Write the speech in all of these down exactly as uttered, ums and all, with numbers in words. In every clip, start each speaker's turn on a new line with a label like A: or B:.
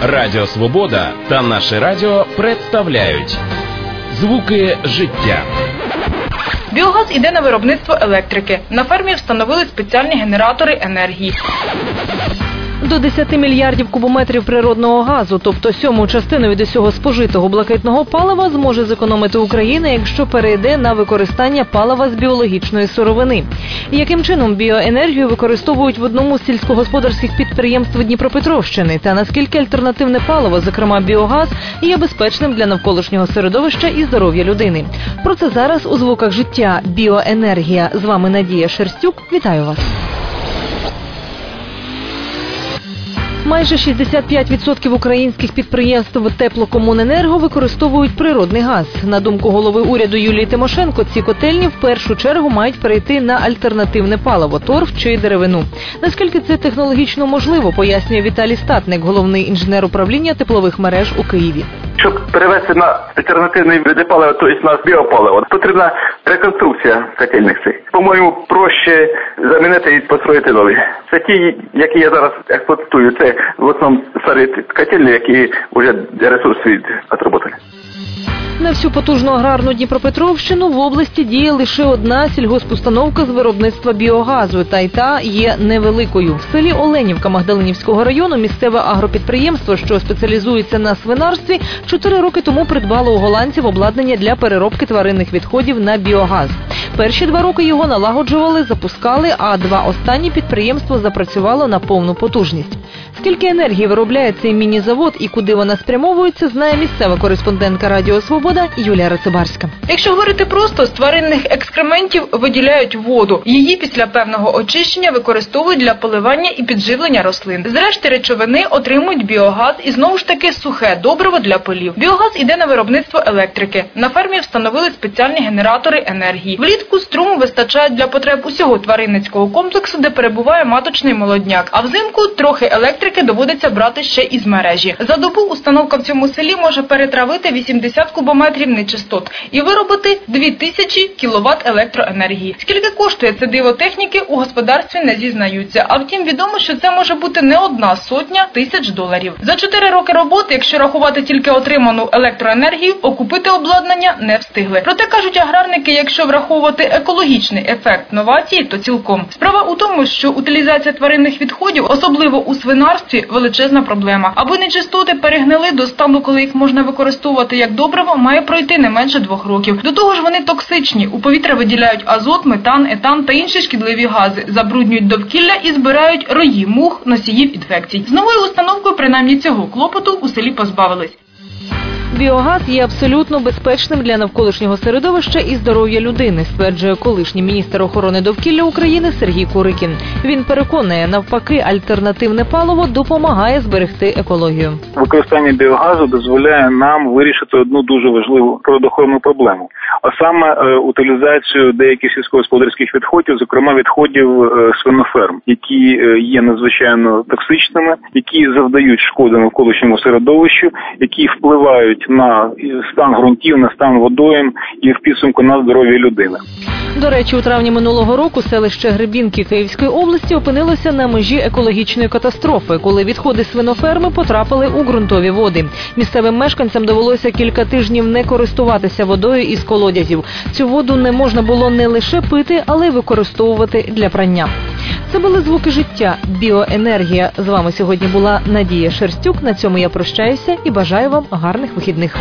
A: Радіо Свобода та наше радіо представляють «Звуки життя».
B: Біогаз іде на виробництво електрики. На фермі встановили спеціальні генератори енергії.
C: До десяти мільярдів кубометрів природного газу, тобто сьому частину від усього спожитого блакитного палива, зможе зекономити Україна, якщо перейде на використання палива з біологічної сировини. Яким чином біоенергію використовують в одному з сільськогосподарських підприємств Дніпропетровщини? Та наскільки альтернативне паливо, зокрема біогаз, є безпечним для навколишнього середовища і здоров'я людини? Про це зараз у «Звуках життя». Біоенергія. З вами Надія Шерстюк. Вітаю вас. Майже шістдесят п'ять відсотків українських підприємств Теплокомуненерго використовують природний газ. На думку голови уряду Юлії Тимошенко, ці котельні в першу чергу мають перейти на альтернативне паливо – торф чи деревину. Наскільки це технологічно можливо, пояснює Віталій Статник, головний інженер управління теплових мереж у Києві.
D: Щоб перевести на альтернативний види палива, тобто на біопаливо, потрібна реконструкція котельних цих. По-моєму, проще замінити і построїти нові. Це ті, які я зараз експлуатую, це в основному старі котельні, які вже ресурс відроботали.
C: На всю потужну аграрну Дніпропетровщину в області діє лише одна сільгоспустановка з виробництва біогазу, та й та є невеликою. В селі Оленівка Магдалинівського району місцеве агропідприємство, що спеціалізується на свинарстві, чотири роки тому придбало у голландців обладнання для переробки тваринних відходів на біогаз. Перші два роки його налагоджували, запускали, а два останні підприємство запрацювало на повну потужність. Скільки енергії виробляє цей міні-завод і куди вона спрямовується, знає місцева кореспондентка Радіо Свобода Юлія Рацибарська.
B: Якщо говорити просто, з тваринних екскрементів виділяють воду. Її після певного очищення використовують для поливання і підживлення рослин. З решти речовини отримують біогаз і знову ж таки сухе добриво для полів. Біогаз іде на виробництво електрики. На фермі встановили спеціальні генератори енергії. Влітку струму вистачає для потреб усього тваринницького комплексу, де перебуває маточний молодняк. А взимку трохи електрики доводиться брати ще із мережі. За добу установка в цьому селі може перетравити вісімдесят кубометрів нечистот і виробити дві тисячі кіловат електроенергії. Скільки коштує це диво техніки, у господарстві не зізнаються. А втім, відомо, що це може бути не одна сотня тисяч доларів. За чотири роки роботи, якщо рахувати тільки отриману електроенергію, окупити обладнання не встигли. Проте, кажуть аграрники, якщо враховувати екологічний ефект новації, то цілком. Справа у тому, що утилізація тваринних відходів, особливо у свинарстві, величезна проблема. Аби нечистоти перегнили до стану, коли їх можна використовувати як добриво, має пройти не менше двох років. До того ж вони токсичні. У повітря виділяють азот, метан, етан та інші шкідливі гази, забруднюють довкілля і збирають рої мух, носіїв інфекцій. З новою установкою принаймні цього клопоту у селі позбавились.
C: Біогаз є абсолютно безпечним для навколишнього середовища і здоров'я людини, стверджує колишній міністр охорони довкілля України Сергій Курикін. Він переконує, навпаки, альтернативне паливо допомагає зберегти екологію.
E: Використання біогазу дозволяє нам вирішити одну дуже важливу природоохоронну проблему, а саме е, утилізацію деяких сільськогосподарських відходів, зокрема відходів е, свиноферм, які е, є надзвичайно токсичними, які завдають шкоди навколишньому середовищу, які впливають на стан ґрунтів, на стан водойм і в підсумку на здоров'я людини.
C: До речі, у травні минулого року селище Гребінки Київської області опинилося на межі екологічної катастрофи, коли відходи свиноферми потрапили у ґрунтові води. Місцевим мешканцям довелося кілька тижнів не користуватися водою із колодязів. Цю воду не можна було не лише пити, але й використовувати для прання. Це були «Звуки життя», біоенергія. З вами сьогодні була Надія Шерстюк. На цьому я прощаюся і бажаю вам гарних вихідних.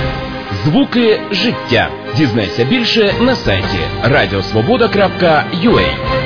A: «Звуки життя». Дізнайся більше на сайті радіосвобода крапка ю а.